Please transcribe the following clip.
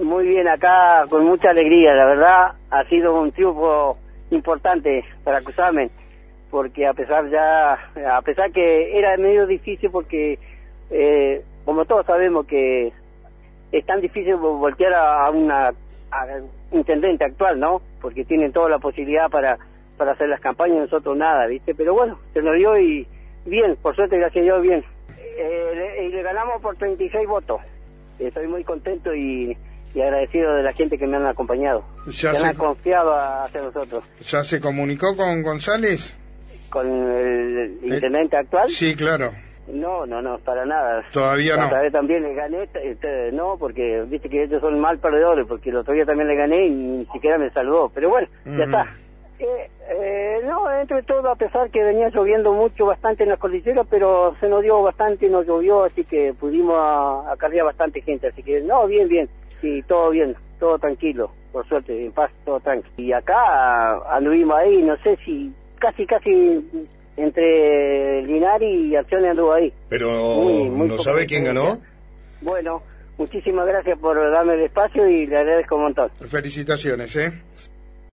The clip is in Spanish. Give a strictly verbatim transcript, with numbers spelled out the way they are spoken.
Muy bien, acá con mucha alegría, la verdad ha sido un triunfo importante para Cusamen, porque a pesar ya, a pesar que era medio difícil porque, eh, como todos sabemos que es tan difícil voltear a, a una a intendente actual, ¿no? Porque tienen toda la posibilidad para, para hacer las campañas, nosotros nada, ¿viste? Pero bueno, se nos dio y bien, por suerte, gracias a Dios, bien. Eh, le, y le ganamos por treinta y seis votos. Estoy muy contento y, y agradecido de la gente que me han acompañado, ya que se, han confiado hacia nosotros. ¿Ya se comunicó con González? ¿Con el, el intendente eh, actual? Sí, claro. No, no, no, para nada. Todavía no. Otra vez también le gané, este, no, porque viste que ellos son mal perdedores, porque el otro día también le gané y ni siquiera me saludó. Pero bueno, uh-huh. ya está. Eh, eh, no, entre todo, a pesar que venía lloviendo mucho, bastante en las cordilleras, pero se nos dio bastante, nos llovió, así que pudimos acarrear bastante gente, así que no, bien, bien, sí, todo bien, todo tranquilo, por suerte, en paz, todo tranquilo. Y acá anduvimos ahí, no sé si, casi, casi entre Linares y Acciones anduvo ahí. Pero, muy, muy ¿no sabe quién ganó? Bueno, muchísimas gracias por darme el espacio y le agradezco un montón. Felicitaciones, ¿eh?